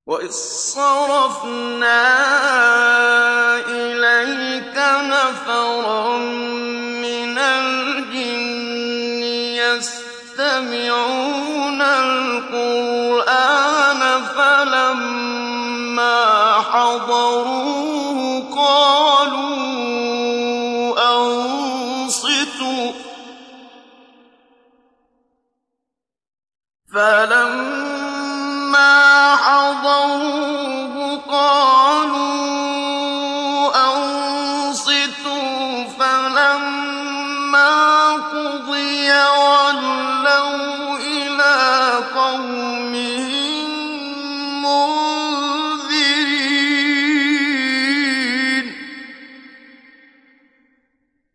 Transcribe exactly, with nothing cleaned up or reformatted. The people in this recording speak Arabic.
وَإِذ صَرَفْنَا إِلَيْكَ نَفَرًا مِّنَ الْجِنِّ يَسْتَمِعُونَ الْقُرْآنَ فَلَمَّا حَضَرُوهُ قَالُوا أَنصِتُوا فَلَمَّا حَضَرُوهُ قَالُوا أَنصِتُوا فَلَمَّا قُضِيَ وَلَّوْا إِلَىٰ قَوْمِهِم